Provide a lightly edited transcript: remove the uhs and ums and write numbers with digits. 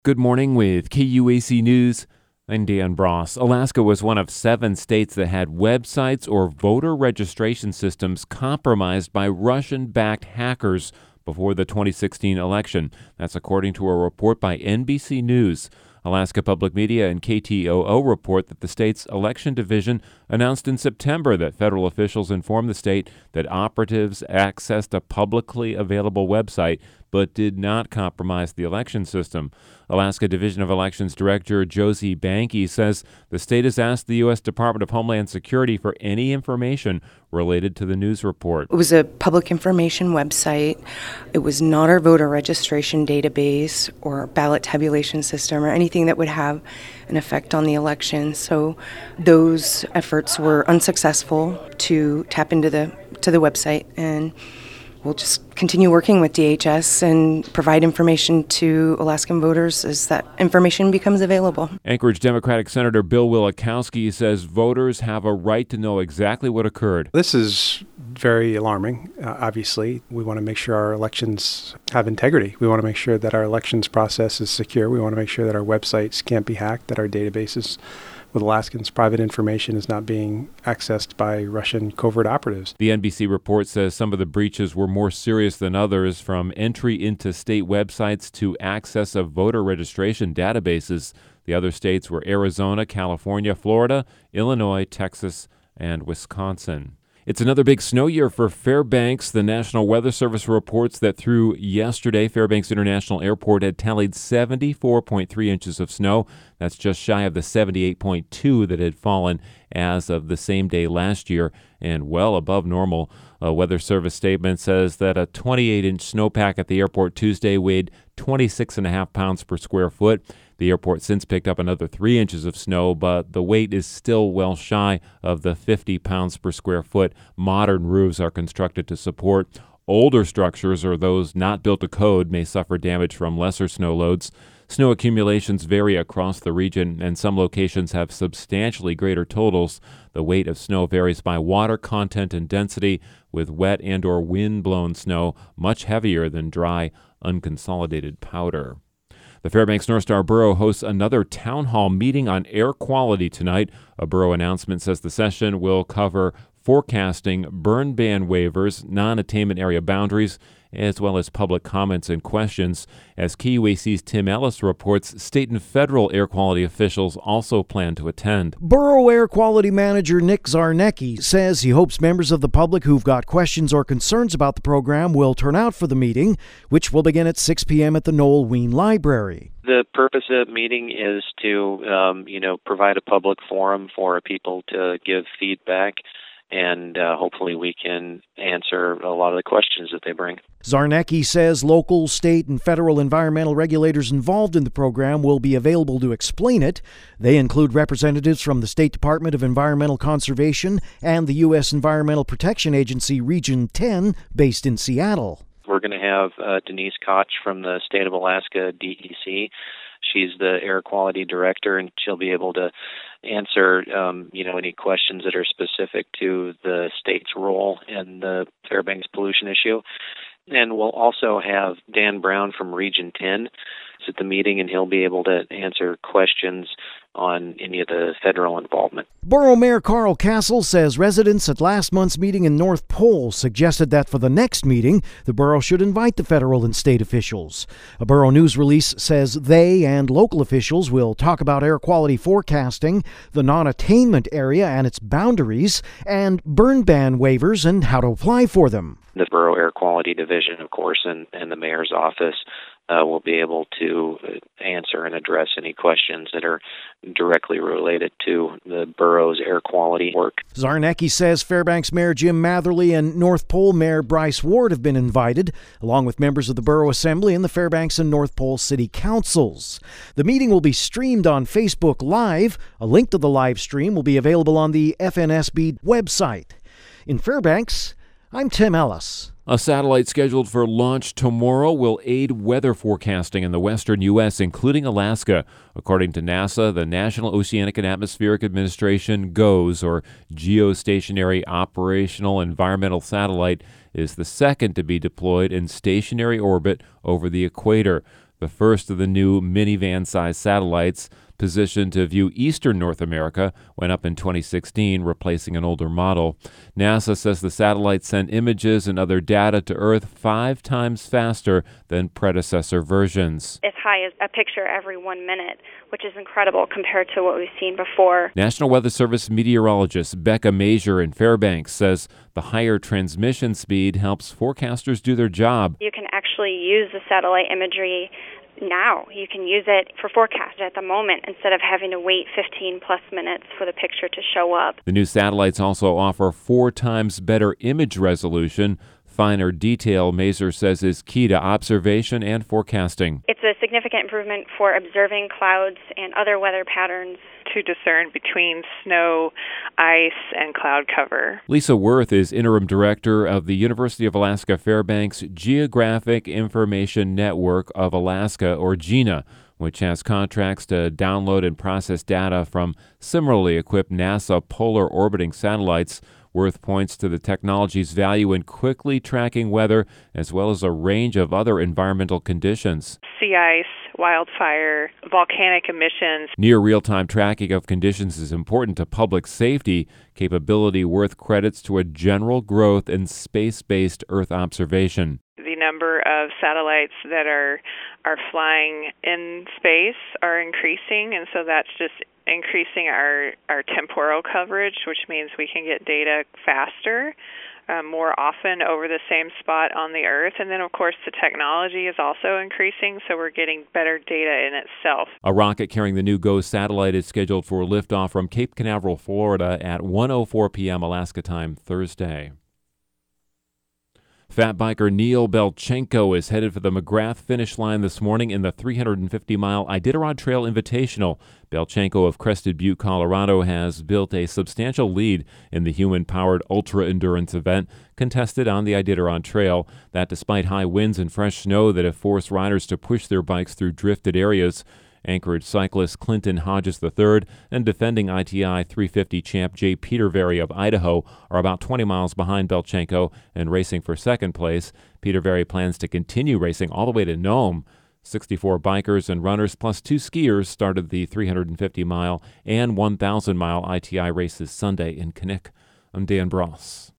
Good morning with KUAC News. I'm Dan Bross. Alaska was one of 7 states that had websites or voter registration systems compromised by Russian-backed hackers before the 2016 election. That's according to a report by NBC News. Alaska Public Media and KTOO report that the state's election division announced in September that federal officials informed the state that operatives accessed a publicly available website but did not compromise the election system. Alaska Division of Elections Director Josie Banke says the state has asked the U.S. Department of Homeland Security for any information related to the news report. It was a public information website. It was not our voter registration database or ballot tabulation system or anything that would have an effect on the election. So those efforts were unsuccessful to tap into the website, and we'll just continue working with DHS and provide information to Alaskan voters as that information becomes available. Anchorage Democratic Senator Bill Wielechowski says voters have a right to know exactly what occurred. This is very alarming. Obviously, we want to make sure our elections have integrity. We want to make sure that our elections process is secure. We want to make sure that our websites can't be hacked, that our databases with Alaskans' private information is not being accessed by Russian covert operatives. The NBC report says some of the breaches were more serious than others, from entry into state websites to access of voter registration databases. The other states were Arizona, California, Florida, Illinois, Texas, and Wisconsin. It's another big snow year for Fairbanks. The National Weather Service reports that through yesterday, Fairbanks International Airport had tallied 74.3 inches of snow. That's just shy of the 78.2 that had fallen as of the same day last year, and well above normal. A Weather Service statement says that a 28-inch snowpack at the airport Tuesday weighed 26.5 pounds per square foot. The airport since picked up another 3 inches of snow, but the weight is still well shy of the 50 pounds per square foot modern roofs are constructed to support. Older structures, or those not built to code, may suffer damage from lesser snow loads. Snow accumulations vary across the region, and some locations have substantially greater totals. The weight of snow varies by water content and density, with wet and or wind-blown snow much heavier than dry, unconsolidated powder. The Fairbanks North Star Borough hosts another town hall meeting on air quality tonight. A borough announcement says the session will cover forecasting, burn ban waivers, non-attainment area boundaries, as well as public comments and questions. As KUAC's Tim Ellis reports, state and federal air quality officials also plan to attend. Borough Air Quality Manager Nick Zarnecki says he hopes members of the public who've got questions or concerns about the program will turn out for the meeting, which will begin at 6 p.m. at the Noel Ween Library. The purpose of the meeting is to, provide a public forum for people to give feedback, and hopefully we can answer a lot of the questions that they bring. Zarnecki says local, state, and federal environmental regulators involved in the program will be available to explain it. They include representatives from the State Department of Environmental Conservation and the U.S. Environmental Protection Agency Region 10, based in Seattle. We're going to have Denise Koch from the State of Alaska DEC. She's the air quality director, and she'll be able to answer, any questions that are specific to the state's role in the Fairbanks pollution issue. And we'll also have Dan Brown from Region 10 at the meeting, and he'll be able to answer questions on any of the federal involvement. Borough Mayor Carl Castle says residents at last month's meeting in North Pole suggested that for the next meeting, the borough should invite the federal and state officials. A borough news release says they and local officials will talk about air quality forecasting, the non-attainment area and its boundaries, and burn ban waivers and how to apply for them. The Borough Air Quality Division, of course, and the mayor's office will be able to answer and address any questions that are directly related to the borough's air quality work. Zarnecki says Fairbanks Mayor Jim Matherly and North Pole Mayor Bryce Ward have been invited, along with members of the Borough Assembly and the Fairbanks and North Pole City Councils. The meeting will be streamed on Facebook Live. A link to the live stream will be available on the FNSB website. In Fairbanks, I'm Tim Ellis. A satellite scheduled for launch tomorrow will aid weather forecasting in the western U.S., including Alaska. According to NASA, the National Oceanic and Atmospheric Administration GOES, or Geostationary Operational Environmental Satellite, is the second to be deployed in stationary orbit over the equator. The first of the new minivan-sized satellites, positioned to view eastern North America, went up in 2016, replacing an older model. NASA says the satellite sent images and other data to Earth 5 times faster than predecessor versions. As high as a picture every 1 minute, which is incredible compared to what we've seen before. National Weather Service meteorologist Becca Major in Fairbanks says the higher transmission speed helps forecasters do their job. You can actually use the satellite imagery now. You can use it for forecast at the moment instead of having to wait 15 plus minutes for the picture to show up. The new satellites also offer 4 times better image resolution. Finer detail, Mazur says, is key to observation and forecasting. It's a significant improvement for observing clouds and other weather patterns. To discern between snow, ice, and cloud cover. Lisa Worth is interim director of the University of Alaska Fairbanks Geographic Information Network of Alaska, or GINA, which has contracts to download and process data from similarly equipped NASA polar orbiting satellites. Worth points to the technology's value in quickly tracking weather as well as a range of other environmental conditions. Sea ice, wildfire, volcanic emissions. Near real-time tracking of conditions is important to public safety. Capability Worth credits to a general growth in space-based Earth observation. The number of satellites that are flying in space are increasing, and so that's just increasing our temporal coverage, which means we can get data faster, more often over the same spot on the Earth. And then, of course, the technology is also increasing, so we're getting better data in itself. A rocket carrying the new GOES satellite is scheduled for liftoff from Cape Canaveral, Florida at 1:04 p.m. Alaska time Thursday. Fat biker Neil Belchenko is headed for the McGrath finish line this morning in the 350-mile Iditarod Trail Invitational. Belchenko of Crested Butte, Colorado, has built a substantial lead in the human-powered ultra-endurance event contested on the Iditarod Trail. That despite high winds and fresh snow that have forced riders to push their bikes through drifted areas. Anchorage cyclist Clinton Hodges III and defending ITI 350 champ Jay Petervary of Idaho are about 20 miles behind Belchenko and racing for second place. Petervary plans to continue racing all the way to Nome. 64 bikers and runners plus 2 skiers started the 350-mile and 1,000-mile ITI races Sunday in Knik. I'm Dan Bross.